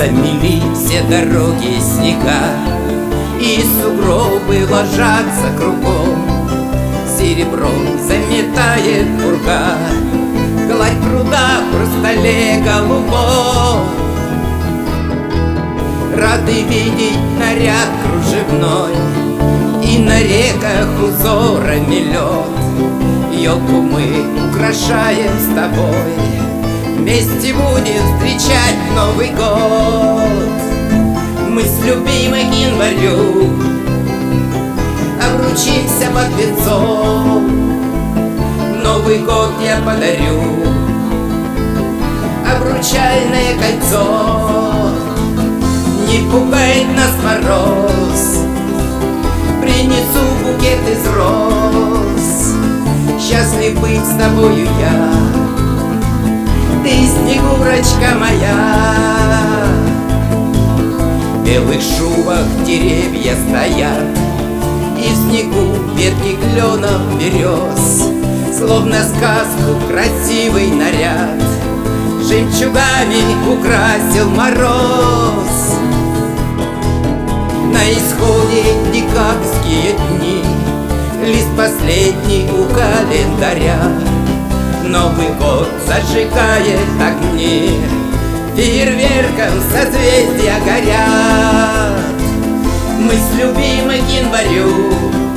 Замели все дороги снега, и сугробы ложатся кругом. Серебром заметает пурга гладь пруда в хрустале голубом. Рады видеть наряд кружевной и на реках узорами лед. Елку мы украшаем с тобой, вместе будем встречать Новый год. Мы с любимым январю обручимся под венцом. Новый год я подарю обручальное кольцо. Не пугает нас мороз, принесу букет из роз. Счастлив быть с тобою я, ты снегурочка моя. В белых шубах деревья стоят, и в снегу ветки кленов берез. Словно сказку красивый наряд жемчугами украсил мороз. На исходе декабрьские дни, лист последний у календаря. Новый год зажигает огни, фейерверком созвездия горят. Мы с любимым январю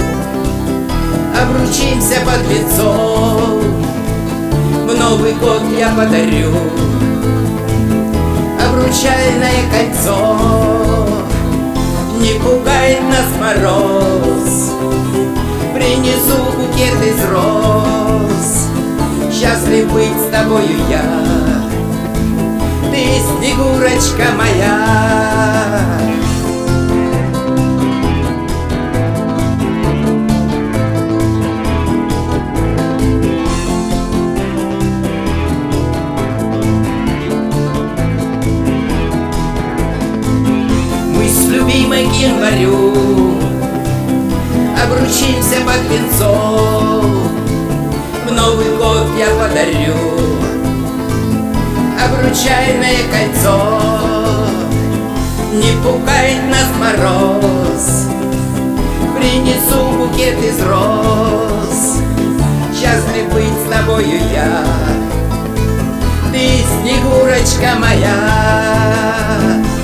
обручимся под венцом. В Новый год я подарю обручальное кольцо. Не пугает нас мороз, принесу букет из роз. Счастлив быть с тобою я, ты снегурочка моя. Любимой к январю обручимся под венцом. В Новый год я подарю обручальное кольцо. Не пугает нас мороз, принесу букет из роз. Счастлив быть с тобою я, ты снегурочка моя.